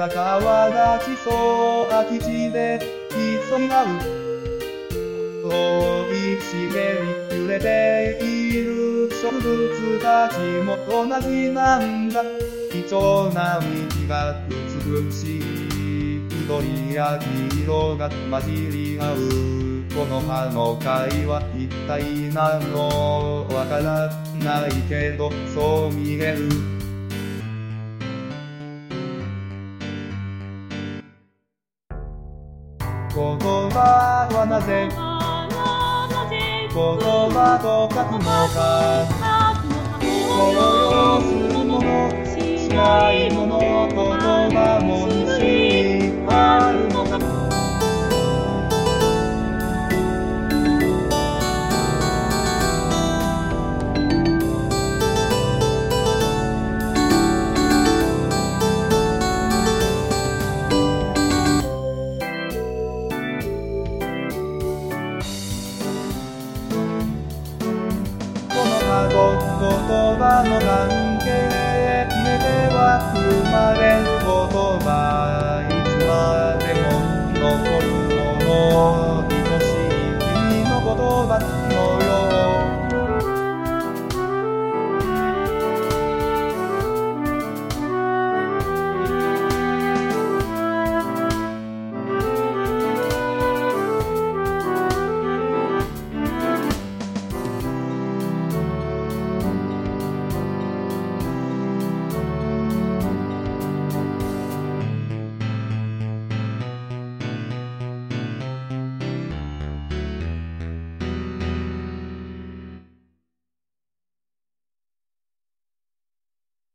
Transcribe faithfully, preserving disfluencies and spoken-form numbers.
た川立ちそう空き地で急がう生い茂り揺れている植物たちも同じなんだ。貴重な道が美しい緑や黄色が混じり合うこの葉の会は一体何のわからないけどそう見える。言葉はなぜ言葉と書くのか高揚するものしないもの言葉もしあるのか。言葉の関係では生まれる言葉いつま